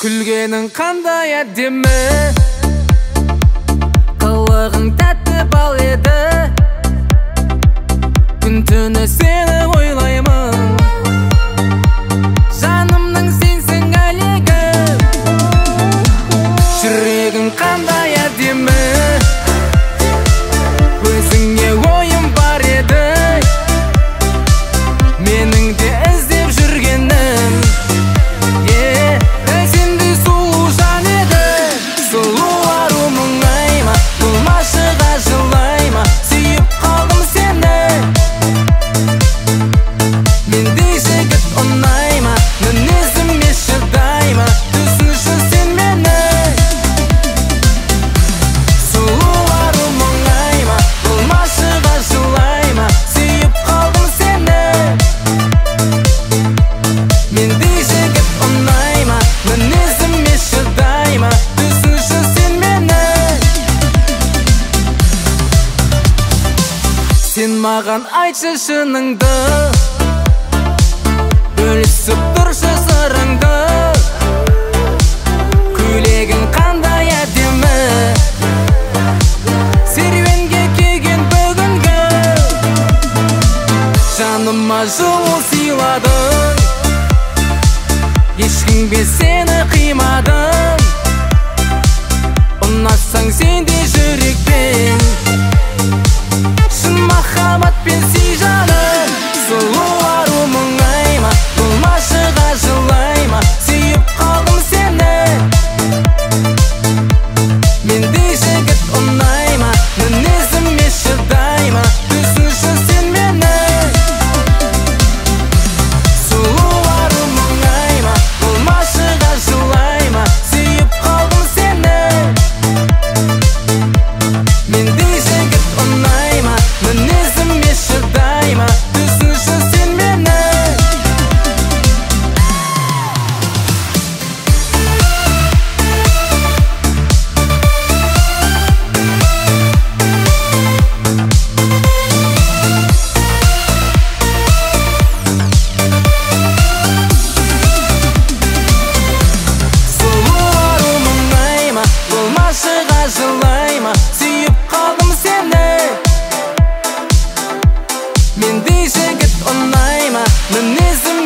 Күлгенің қандай әдемі, қылығың тәтті бал еді. Күн-түні сені ойлаймын, жанымның сенсің әлегім. Жүрегің қандай әдемі, өзіңе ойым бар еді. Менің де іздеп жүргенім, сендей сұлу жан еді. Сұлу ару мұңайма, болмашыға жылайма, сүйіп қалдым сені. Мендей жігіт ұнайма, мінезіме шыдайма, түсінші сен мені. Сұлу ару мұңайма, болмашыға жылайма, сүйіп қалдым сені. Мендей жігіт ұнайма, мінезіме шыдайма, түсінші сен мені. Сен маған айтшы шыныңды, бөлісіп тұршы сырыңды. Көйлегің қандай әдемі, серуенге келген бүгінгі. Жаныма жылу сыйладың, ешкімге сені қимадым. Ұнасаң сендей жүрекпен, шын махаббатпен сүй жаным. Сұлу ару мұңайма, болмашыға жылайма, сүйіп қалдым сені. Мендей жігіт ұнайма, мінезіме шыдайма, түсінші сен мені. Сұлу ару мұңайма, болмашыға жылайма, сүйіп қалдым сені. Мендей жігіт ұнайма, мінезіме шыдайма, түсінші сен мені. Сұлу ару мұңайма, болмашыға жылайма, сүйіп қалдым сені. Мендей жігіт ұнайма, мінезім